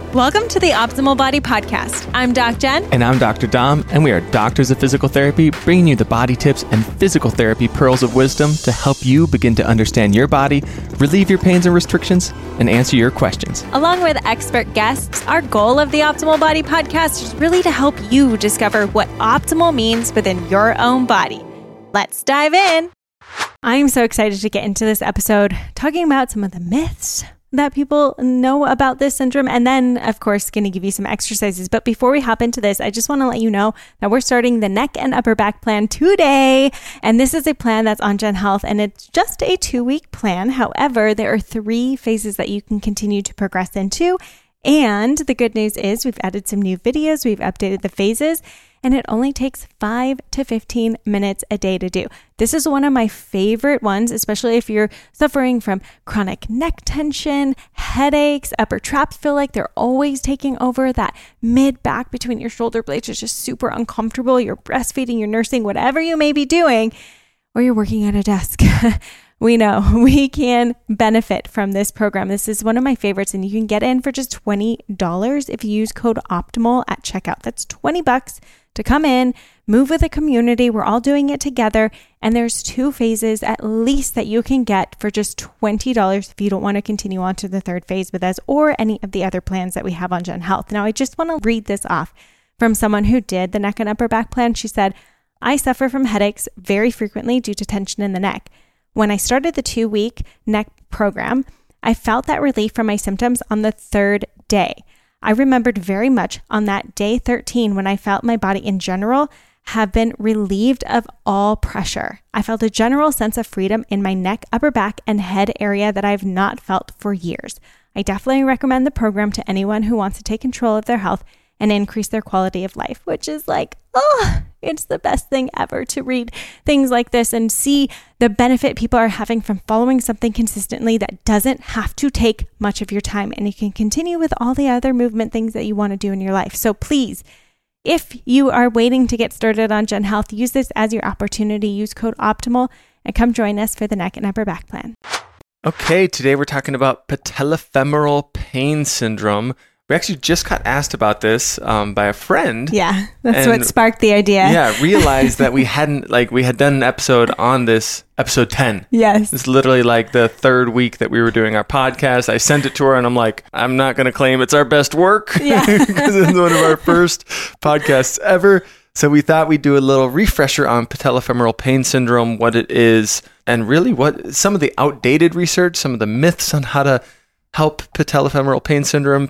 Welcome to the Optimal Body Podcast. I'm Doc Jen. And I'm Dr. Dom, and we are doctors of physical therapy, bringing you the body tips and physical therapy pearls of wisdom to help you begin to understand your body, relieve your pains and restrictions, and answer your questions. Along with expert guests, our goal of the Optimal Body Podcast is really to help you discover what optimal means within your own body. Let's dive in. I'm so excited to get into this episode talking about some of the myths that people know about this syndrome. And then, of course, going to give you some exercises. But before we hop into this, I just want to let you know that we're starting the neck and upper back plan today. And this is a plan that's on Gen Health, and it's just a 2-week plan. However, there are 3 phases that you can continue to progress into. And the good news is we've added some new videos. We've updated the phases, and it only takes 5 to 15 minutes a day to do. This is one of my favorite ones, especially if you're suffering from chronic neck tension, headaches, upper traps feel like they're always taking over, that mid back between your shoulder blades is just super uncomfortable. You're breastfeeding, you're nursing, whatever you may be doing, or you're working at a desk. We know we can benefit from this program. This is one of my favorites, and you can get in for just $20 if you use code OPTIMAL at checkout. That's $20 to come in, move with a community. We're all doing it together, and there's 2 phases at least that you can get for just $20 if you don't want to continue on to the 3rd phase with us or any of the other plans that we have on Gen Health. Now, I just want to read this off from someone who did the neck and upper back plan. She said, "I suffer from headaches very frequently due to tension in the neck. When I started the 2-week neck program, I felt that relief from my symptoms on the 3rd day. I remembered very much on that day 13 when I felt my body in general have been relieved of all pressure. I felt a general sense of freedom in my neck, upper back, and head area that I've not felt for years. I definitely recommend the program to anyone who wants to take control of their health and increase their quality of life," which is like, oh, it's the best thing ever to read things like this and see the benefit people are having from following something consistently that doesn't have to take much of your time, and you can continue with all the other movement things that you want to do in your life. So please, if you are waiting to get started on Gen Health, use this as your opportunity. Use code OPTIMAL and come join us for the neck and upper back plan. Okay, today we're talking about patellofemoral pain syndrome. We actually just got asked about this by a friend. Yeah, that's what sparked the idea. Yeah, realized that we had done an episode on this, episode 10. Yes. It's literally like the 3rd week that we were doing our podcast. I sent it to her and I'm like, I'm not going to claim it's our best work. Yeah. Because it's one of our first podcasts ever. So we thought we'd do a little refresher on patellofemoral pain syndrome, what it is, and really what some of the outdated research, some of the myths on how to help patellofemoral pain syndrome,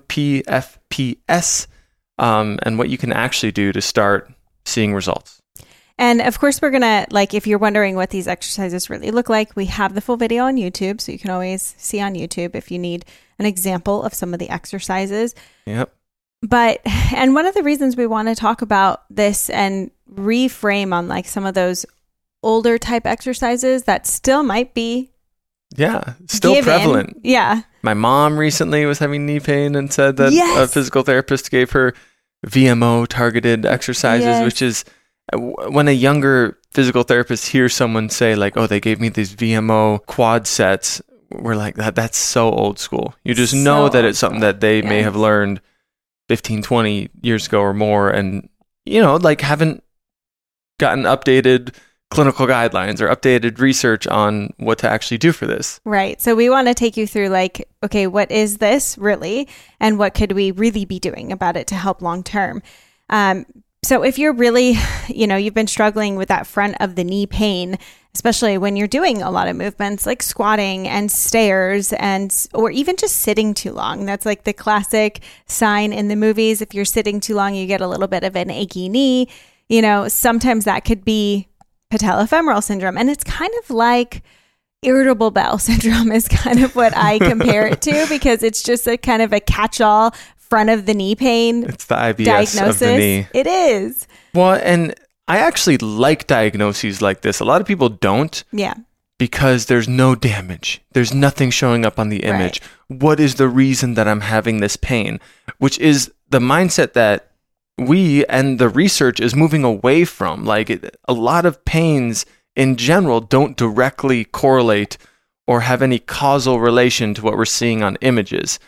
PFPS, and what you can actually do to start seeing results. And of course, we're going to, if you're wondering what these exercises really look like, we have the full video on YouTube. So you can always see on YouTube if you need an example of some of the exercises. Yep. And one of the reasons we want to talk about this and reframe on some of those older type exercises that still might be still prevalent. Yeah. My mom recently was having knee pain and said that Yes. a physical therapist gave her VMO targeted exercises, which is when a younger physical therapist hears someone say they gave me these VMO quad sets, we're like, that's so old school. You just know that it's something that they may have learned 15, 20 years ago or more, and haven't gotten updated clinical guidelines or updated research on what to actually do for this. Right. So we want to take you through okay, what is this really? And what could we really be doing about it to help long term? So if you're really, you've been struggling with that front of the knee pain, especially when you're doing a lot of movements like squatting and stairs or even just sitting too long. That's the classic sign in the movies. If you're sitting too long, you get a little bit of an achy knee. Sometimes that could be patellofemoral syndrome. And it's kind of like irritable bowel syndrome is kind of what I compare it to, because it's just a kind of a catch-all front of the knee pain. It's the IBS diagnosis. Of the knee. It is. Well, and I actually like diagnoses like this. A lot of people don't. Yeah. Because there's no damage. There's nothing showing up on the image. Right. What is the reason that I'm having this pain? Which is the mindset that we and the research is moving away from. A lot of pains in general don't directly correlate or have any causal relation to what we're seeing on images.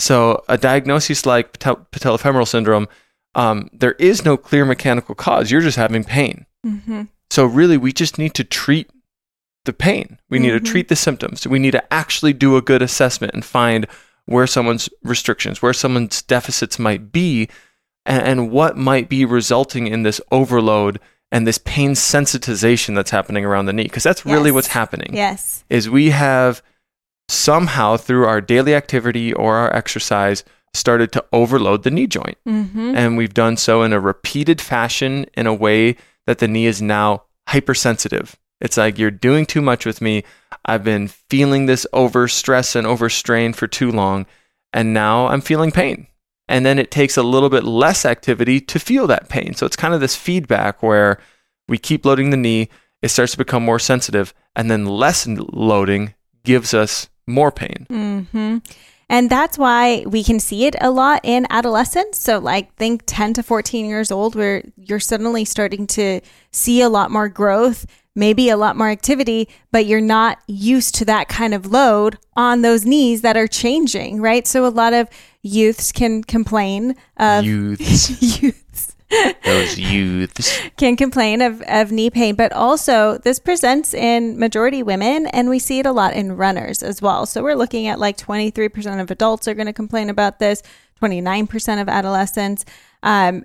So a diagnosis like patellofemoral syndrome, there is no clear mechanical cause. You're just having pain. Mm-hmm. So really, we just need to treat the pain. We need to treat the symptoms. We need to actually do a good assessment and find where someone's restrictions, where someone's deficits might be, and what might be resulting in this overload and this pain sensitization that's happening around the knee. Because that's really what's happening. Yes. Is we have somehow through our daily activity or our exercise started to overload the knee joint. Mm-hmm. And we've done so in a repeated fashion in a way that the knee is now hypersensitive. It's like, you're doing too much with me. I've been feeling this overstress and overstrain for too long, and now I'm feeling pain. And then it takes a little bit less activity to feel that pain. So it's kind of this feedback where we keep loading the knee, it starts to become more sensitive, and then less loading gives us more pain. Mm-hmm. And that's why we can see it a lot in adolescence. So like think 10 to 14 years old, where you're suddenly starting to see a lot more growth, maybe a lot more activity, but you're not used to that kind of load on those knees that are changing, right? So a lot of youths can complain of... youths. Those youths can complain of knee pain, but also this presents in majority women, and we see it a lot in runners as well. So we're looking at like 23% of adults are going to complain about this, 29% of adolescents. And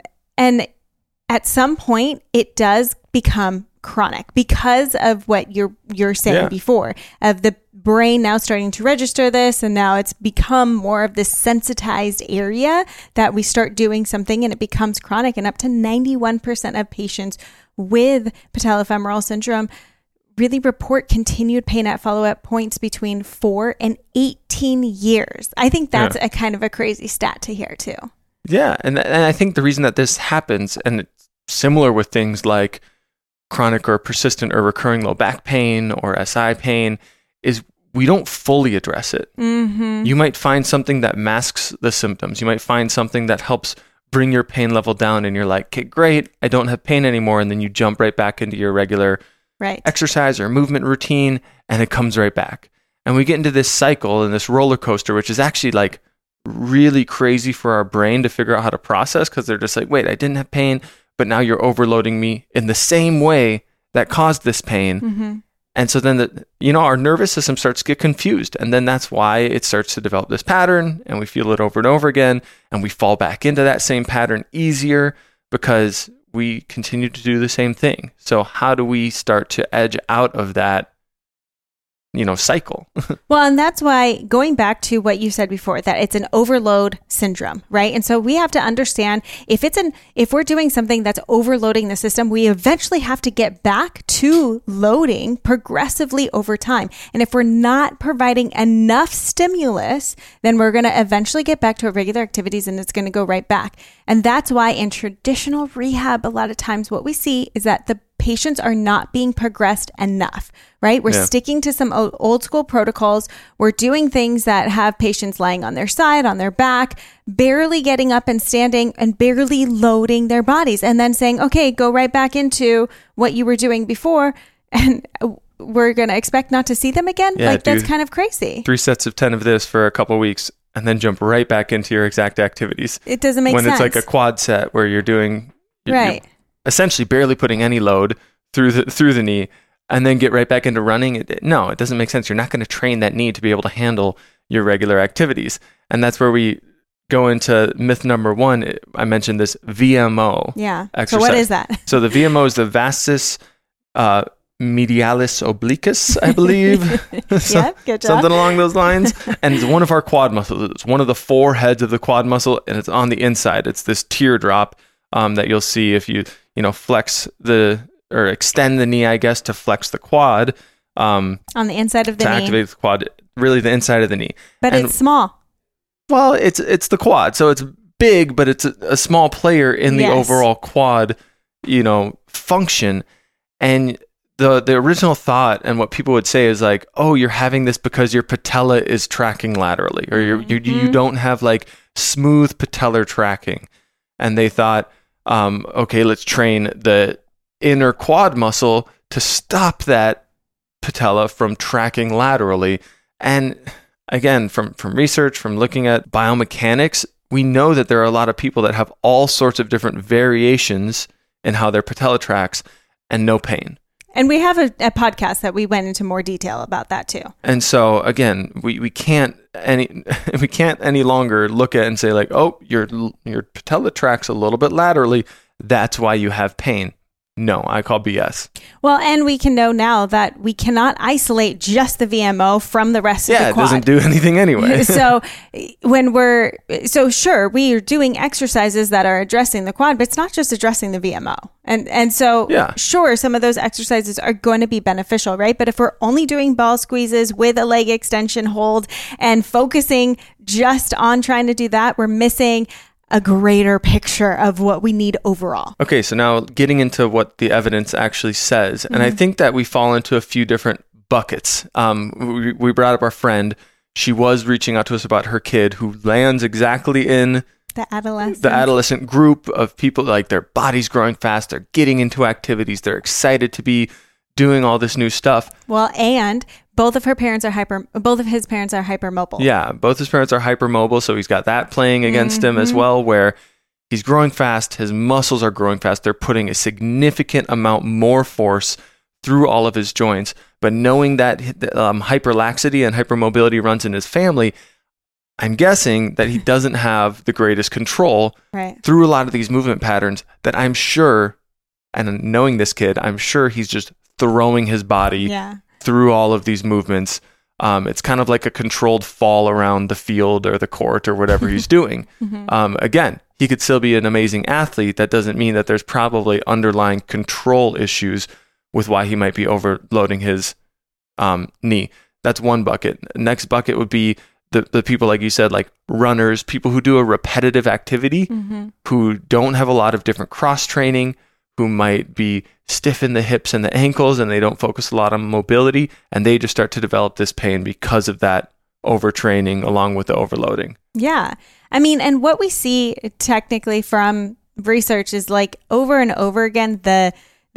at some point, it does become chronic because of what you're saying before, of the brain now starting to register this, and now it's become more of this sensitized area that we start doing something and it becomes chronic. And up to 91% of patients with patellofemoral syndrome really report continued pain at follow-up points between 4 and 18 years. I think that's a kind of a crazy stat to hear too. Yeah, and I think the reason that this happens, and it's similar with things like chronic or persistent or recurring low back pain or SI pain, is we don't fully address it. Mm-hmm. You might find something that masks the symptoms. You might find something that helps bring your pain level down, and you're like, okay, great, I don't have pain anymore. And then you jump right back into your regular exercise or movement routine, and it comes right back. And we get into this cycle and this roller coaster, which is actually like really crazy for our brain to figure out how to process, because they're just like, wait, I didn't have pain, but now you're overloading me in the same way that caused this pain. Mm-hmm. And so then our nervous system starts to get confused. And then that's why it starts to develop this pattern, and we feel it over and over again. And we fall back into that same pattern easier because we continue to do the same thing. So how do we start to edge out of that, cycle? Well, and that's why, going back to what you said before, that it's an overload syndrome, right? And so we have to understand if we're doing something that's overloading the system, we eventually have to get back to loading progressively over time. And if we're not providing enough stimulus, then we're going to eventually get back to our regular activities, and it's going to go right back. And that's why in traditional rehab, a lot of times what we see is that the patients are not being progressed enough, right? We're sticking to some old school protocols. We're doing things that have patients lying on their side, on their back, barely getting up and standing, and barely loading their bodies, and then saying, okay, go right back into what you were doing before. And we're going to expect not to see them again. Yeah, that's kind of crazy. 3 sets of 10 of this for a couple of weeks, and then jump right back into your exact activities. It doesn't make sense. When it's like a quad set where you're doing... Right. You're essentially barely putting any load through the knee, and then get right back into running. It doesn't make sense. You're not going to train that knee to be able to handle your regular activities. And that's where we go into myth number 1. I mentioned this VMO exercise. So what is that? So the VMO is the vastus medialis obliquus, I believe. Good job. Something along those lines. And it's one of our quad muscles. It's one of the 4 heads of the quad muscle, and it's on the inside. It's this teardrop that you'll see if you flex or extend the knee, I guess, to flex the quad. On the inside of the knee. To activate the quad, really the inside of the knee. But it's small. Well, it's the quad. So it's big, but it's a small player in the overall quad, function. And the original thought and what people would say is like, oh, you're having this because your patella is tracking laterally, or you don't have like smooth patellar tracking. And they thought, okay, let's train the inner quad muscle to stop that patella from tracking laterally. And again, from research, from looking at biomechanics, we know that there are a lot of people that have all sorts of different variations in how their patella tracks and no pain. And we have a podcast that we went into more detail about that too. And so again, we can't any longer look at and say like, oh, your patella tracks a little bit laterally, that's why you have pain. No, I call BS. Well, and we can know now that we cannot isolate just the VMO from the rest of the quad. Yeah, it doesn't do anything anyway. So sure, we are doing exercises that are addressing the quad, but it's not just addressing the VMO. And so sure, some of those exercises are going to be beneficial, right? But if we're only doing ball squeezes with a leg extension hold and focusing just on trying to do that, we're missing a greater picture of what we need overall. Okay, so now getting into what the evidence actually says. And I think that we fall into a few different buckets. We brought up our friend. She was reaching out to us about her kid who lands exactly in the adolescent group of people, like their body's growing fast, they're getting into activities, they're excited to be doing all this new stuff. Well, and both of his parents are hypermobile. Yeah, both his parents are hypermobile, so he's got that playing against him as well, where he's growing fast, his muscles are growing fast, they're putting a significant amount more force through all of his joints. But knowing that hyperlaxity and hypermobility runs in his family, I'm guessing that he doesn't have the greatest control through a lot of these movement patterns that I'm sure, and knowing this kid, I'm sure he's just throwing his body through all of these movements. It's kind of like a controlled fall around the field or the court or whatever he's doing. Again, he could still be an amazing athlete. That doesn't mean that there's probably underlying control issues with why he might be overloading his knee. That's one bucket. Next bucket would be the people, like you said, like runners, people who do a repetitive activity, who don't have a lot of different cross training, who might be stiff in the hips and the ankles, and they don't focus a lot on mobility, and they just start to develop this pain because of that overtraining along with the overloading. Yeah. I mean, and what we see technically from research is like over and over again, the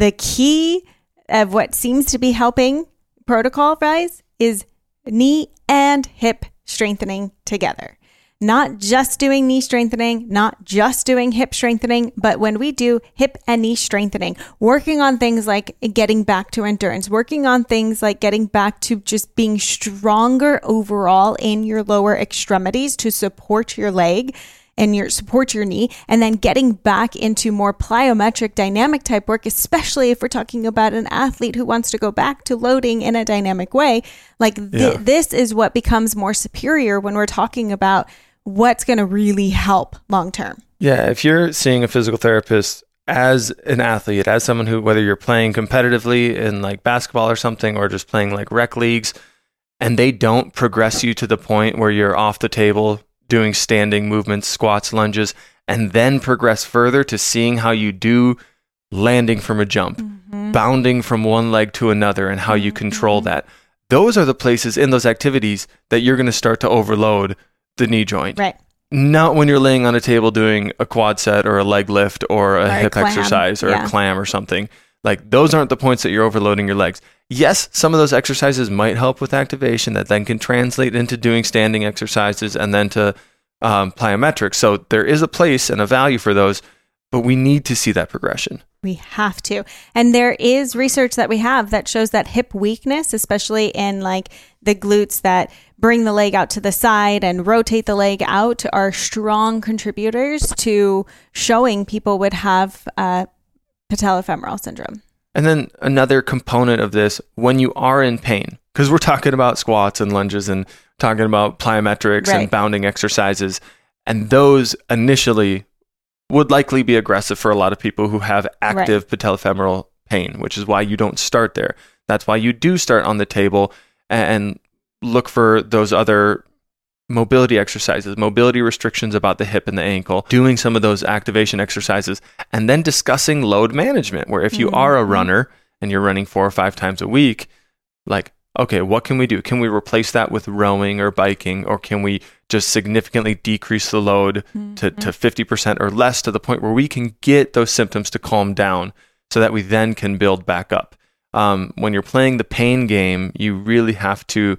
key of what seems to be helping protocol-wise is knee and hip strengthening together. Not just doing knee strengthening, not just doing hip strengthening, but when we do hip and knee strengthening, working on things like getting back to endurance, working on things like getting back to just being stronger overall in your lower extremities to support your leg and support your knee, and then getting back into more plyometric dynamic type work, especially if we're talking about an athlete who wants to go back to loading in a dynamic way. Like this is what becomes more superior when we're talking about what's going to really help long term. Yeah, if you're seeing a physical therapist as an athlete, as someone who, whether you're playing competitively in like basketball or something, or just playing like rec leagues, and they don't progress you to the point where you're off the table doing standing movements, squats, lunges, and then progress further to seeing how you do landing from a jump, bounding from one leg to another, and how you control that. Those are the places in those activities that you're going to start to overload the knee joint. Right. Not when you're laying on a table doing a quad set or a leg lift or a hip exercise or a clam or something. Like those aren't the points that you're overloading your legs. Yes, some of those exercises might help with activation that then can translate into doing standing exercises and then to plyometrics. So there is a place and a value for those, but we need to see that progression. We have to. And there is research that we have that shows that hip weakness, especially in like the glutes that bring the leg out to the side and rotate the leg out, are strong contributors to showing people would have patellofemoral syndrome. And then another component of this, when you are in pain, because we're talking about squats and lunges and talking about plyometrics and bounding exercises, and those initially would likely be aggressive for a lot of people who have active patellofemoral pain, which is why you don't start there. That's why you do start on the table and look for those other mobility exercises, mobility restrictions about the hip and the ankle, doing some of those activation exercises, and then discussing load management, where if you are a runner and you're running 4 or 5 times a week, like, okay, what can we do? Can we replace that with rowing or biking, or can we just significantly decrease the load to 50% or less, to the point where we can get those symptoms to calm down so that we then can build back up? When you're playing the pain game, you really have to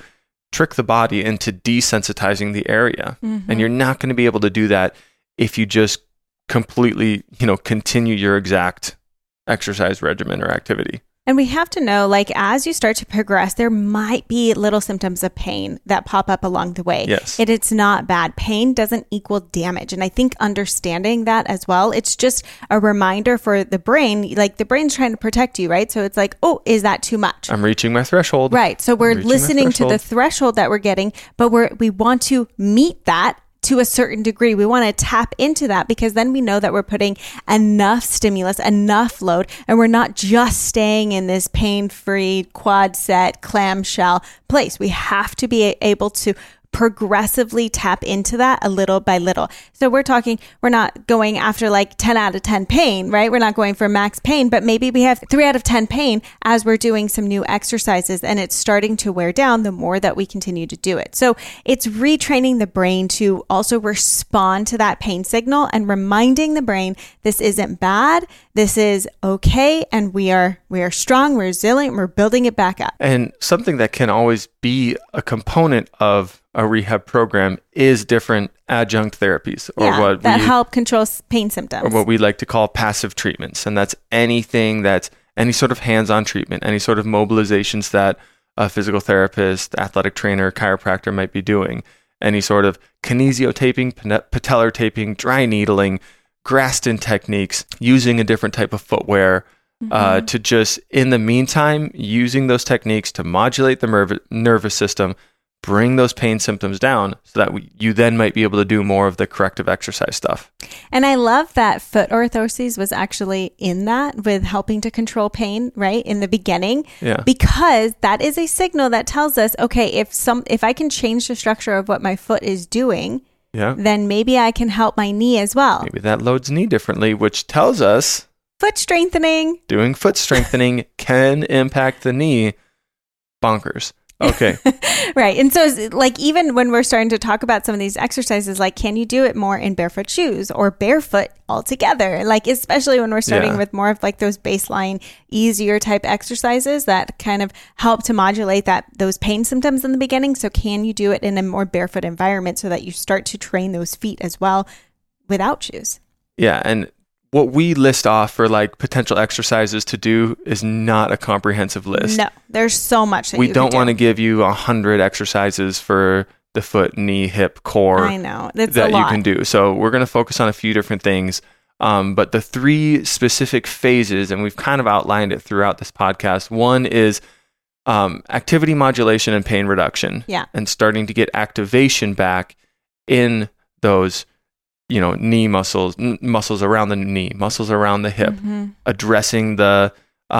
trick the body into desensitizing the area. And you're not going to be able to do that if you just completely, continue your exact exercise regimen or activity. And we have to know, like, as you start to progress, there might be little symptoms of pain that pop up along the way. Yes. It's not bad. Pain doesn't equal damage. And I think understanding that as well, it's just a reminder for the brain, like the brain's trying to protect you, right? So it's like, oh, is that too much? I'm reaching my threshold. Right. So we're listening to the threshold that we're getting, but we want to meet that to a certain degree. We want to tap into that because then we know that we're putting enough stimulus, enough load, and we're not just staying in this pain-free quad set clamshell place. We have to be able to progressively tap into that a little by little. So we're not going after like 10 out of 10 pain, right? We're not going for max pain, but maybe we have 3 out of 10 pain as we're doing some new exercises and it's starting to wear down the more that we continue to do it. So it's retraining the brain to also respond to that pain signal and reminding the brain, this isn't bad, this is okay, and we are strong, we're resilient, we're building it back up. And something that can always be a component of a rehab program is different adjunct therapies, or help control pain symptoms, or what we like to call passive treatments. And that's anything that's any sort of hands-on treatment, any sort of mobilizations that a physical therapist, athletic trainer, chiropractor might be doing, any sort of kinesio taping, patellar taping, dry needling, Graston techniques, using a different type of footwear, to just, in the meantime, using those techniques to modulate the nervous system, bring those pain symptoms down so that you then might be able to do more of the corrective exercise stuff. And I love that foot orthoses was actually in that with helping to control pain, right? In the beginning, because that is a signal that tells us, okay, if I can change the structure of what my foot is doing, then maybe I can help my knee as well. Maybe that loads knee differently, which tells us foot strengthening. Doing foot strengthening can impact the knee. Bonkers. Okay. Right. And so like, even when we're starting to talk about some of these exercises, like, can you do it more in barefoot shoes or barefoot altogether? Like, especially when we're starting with more of like those baseline, easier type exercises that kind of help to modulate those pain symptoms in the beginning. So can you do it in a more barefoot environment so that you start to train those feet as well without shoes? Yeah. And what we list off for like potential exercises to do is not a comprehensive list. No, there's so much that we don't want to give you 100 exercises for the foot, knee, hip, core. I know that's that you can do. So we're going to focus on a few different things. But the 3 specific phases, and we've kind of outlined it throughout this podcast. One is activity modulation and pain reduction. Yeah. And starting to get activation back in those knee muscles around the knee, muscles around the hip, addressing the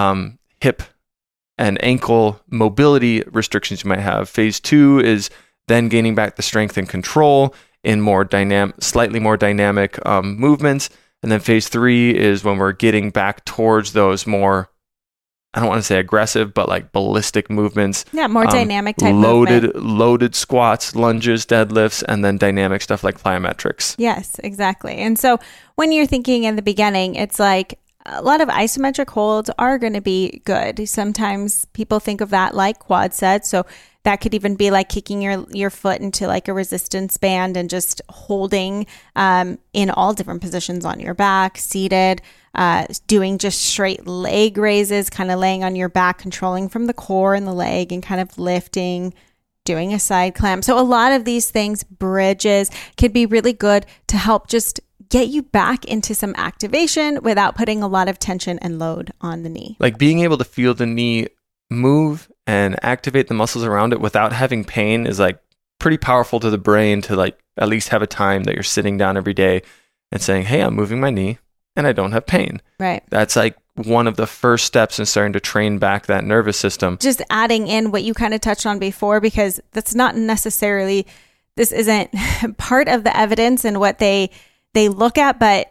hip and ankle mobility restrictions you might have. Phase 2 is then gaining back the strength and control in slightly more dynamic movements. And then phase 3 is when we're getting back towards those more, I don't want to say aggressive, but like ballistic movements. Yeah, more dynamic type movement. Loaded squats, lunges, deadlifts, and then dynamic stuff like plyometrics. Yes, exactly. And so when you're thinking in the beginning, it's like a lot of isometric holds are going to be good. Sometimes people think of that like quad sets. So that could even be like kicking your foot into like a resistance band and just holding in all different positions on your back, seated, doing just straight leg raises, kind of laying on your back, controlling from the core and the leg and kind of lifting, doing a side clamp. So a lot of these things, bridges, could be really good to help just get you back into some activation without putting a lot of tension and load on the knee. Like being able to feel the knee move and activate the muscles around it without having pain is like pretty powerful to the brain to like at least have a time that you're sitting down every day and saying, hey, I'm moving my knee and I don't have pain. Right. That's like one of the first steps in starting to train back that nervous system. Just adding in what you kind of touched on before, because that's not necessarily, this isn't part of the evidence and what they look at, but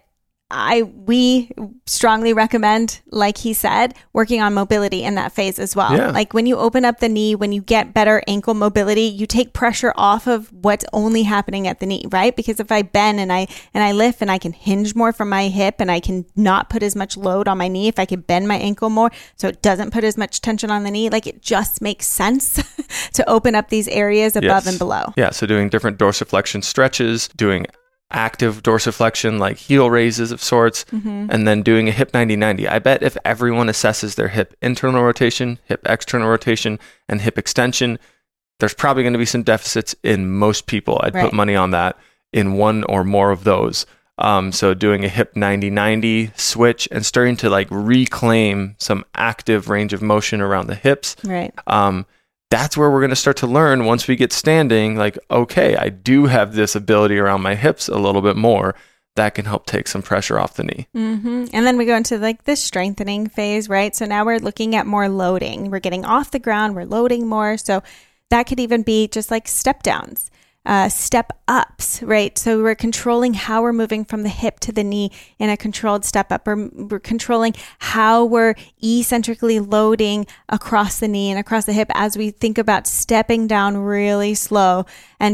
we strongly recommend, like he said, working on mobility in that phase as well. Yeah. Like when you open up the knee, when you get better ankle mobility, you take pressure off of what's only happening at the knee, right? Because if I bend and I lift and I can hinge more from my hip and I can not put as much load on my knee, if I can bend my ankle more so it doesn't put as much tension on the knee, like it just makes sense to open up these areas above and below. Yeah. So doing different dorsiflexion stretches, doing active dorsiflexion, like heel raises of sorts, and then doing a hip 90-90. I bet if everyone assesses their hip internal rotation, hip external rotation, and hip extension, there's probably going to be some deficits in most people. I'd put money on that in one or more of those. So doing a hip 90-90 switch and starting to like reclaim some active range of motion around the hips. Right. That's where we're going to start to learn once we get standing, like, okay, I do have this ability around my hips a little bit more that can help take some pressure off the knee. And then we go into like the strengthening phase, right? So now we're looking at more loading. We're getting off the ground, we're loading more. So that could even be just like step downs. Step ups, right? So we're controlling how we're moving from the hip to the knee in a controlled step up. We're controlling how we're eccentrically loading across the knee and across the hip as we think about stepping down really slow and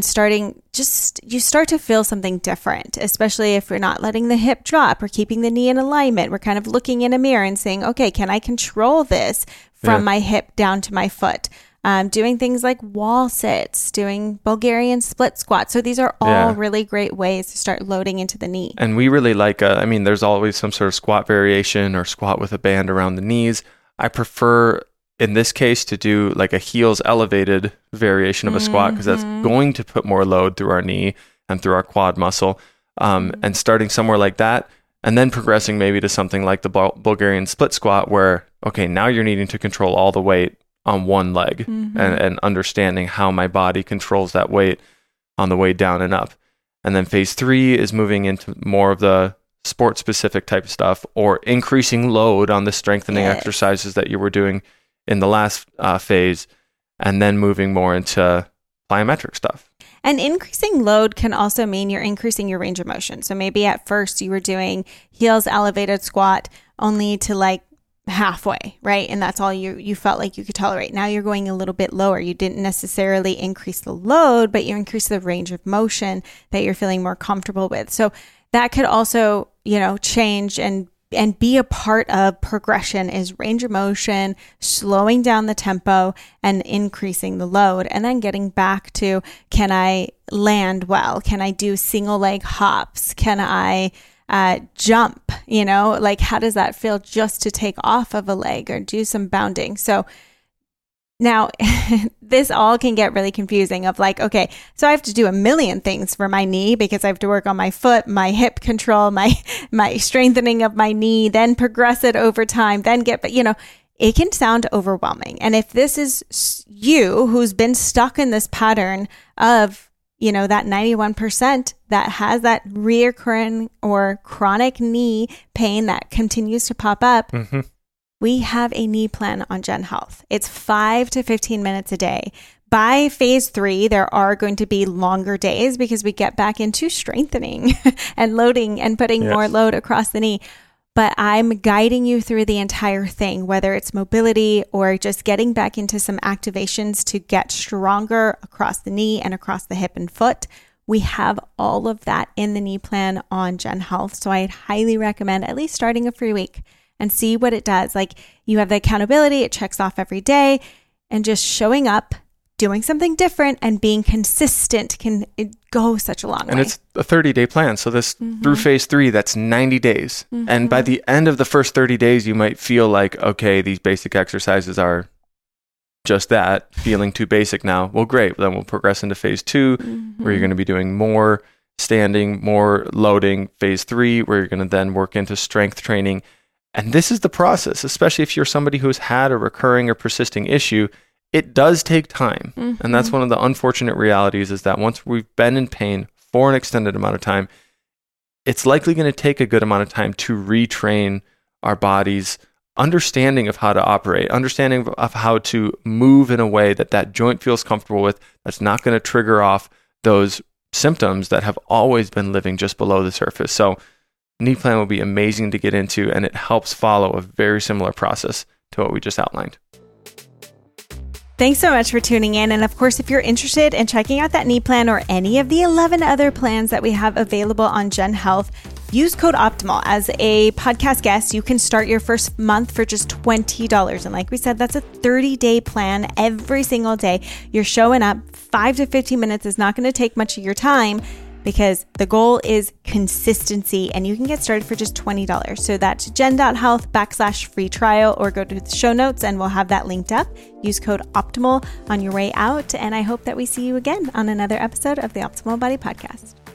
you start to feel something different, especially if we're not letting the hip drop or keeping the knee in alignment. We're kind of looking in a mirror and saying, okay, can I control this from my hip down to my foot? Doing things like wall sits, doing Bulgarian split squats. So these are all really great ways to start loading into the knee. And we really like, there's always some sort of squat variation or squat with a band around the knees. I prefer, in this case, to do like a heels elevated variation of a squat because that's going to put more load through our knee and through our quad muscle. And starting somewhere like that and then progressing maybe to something like the Bulgarian split squat where, okay, now you're needing to control all the weight on one leg and understanding how my body controls that weight on the way down and up. And then phase 3 is moving into more of the sport specific type of stuff or increasing load on the strengthening exercises that you were doing in the last phase, and then moving more into plyometric stuff. And increasing load can also mean you're increasing your range of motion. So maybe at first you were doing heels elevated squat only to like halfway, right? And that's all you felt like you could tolerate. Now you're going a little bit lower. You didn't necessarily increase the load, but you increase the range of motion that you're feeling more comfortable with. So that could also, change and be a part of progression is range of motion, slowing down the tempo and increasing the load, and then getting back to, can I land well? Can I do single leg hops? Can I jump, like how does that feel just to take off of a leg or do some bounding? So now this all can get really confusing of like, okay, so I have to do a million things for my knee because I have to work on my foot, my hip control, my strengthening of my knee, then progress it over time, then it can sound overwhelming. And if this is you who's been stuck in this pattern of that 91% that has that reoccurring or chronic knee pain that continues to pop up, we have a knee plan on Gen Health. It's 5 to 15 minutes a day. By phase 3, there are going to be longer days because we get back into strengthening and loading and putting more load across the knee. But I'm guiding you through the entire thing, whether it's mobility or just getting back into some activations to get stronger across the knee and across the hip and foot. We have all of that in the knee plan on Gen Health. So I'd highly recommend at least starting a free week and see what it does. Like you have the accountability, it checks off every day, and just showing up, doing something different and being consistent can go such a long way. And it's a 30-day plan. So this through phase 3, that's 90 days. And by the end of the first 30 days, you might feel like, okay, these basic exercises are just that, feeling too basic now. Well, great. Then we'll progress into phase 2, where you're going to be doing more standing, more loading. Phase 3, where you're going to then work into strength training. And this is the process, especially if you're somebody who's had a recurring or persisting issue. It does take time. And that's one of the unfortunate realities is that once we've been in pain for an extended amount of time, it's likely going to take a good amount of time to retrain our body's understanding of how to operate, understanding of how to move in a way that joint feels comfortable with, that's not going to trigger off those symptoms that have always been living just below the surface. So Knee plan will be amazing to get into, and it helps follow a very similar process to what we just outlined. Thanks so much for tuning in. And of course, if you're interested in checking out that knee plan or any of the 11 other plans that we have available on Gen Health, use code OPTIMAL. As a podcast guest, you can start your first month for just $20. And like we said, that's a 30-day plan every single day. You're showing up. 5 to 15 minutes is not going to take much of your time, because the goal is consistency, and you can get started for just $20. So that's gen.health/free trial, or go to the show notes and we'll have that linked up. Use code OPTIMAL on your way out. And I hope that we see you again on another episode of the Optimal Body Podcast.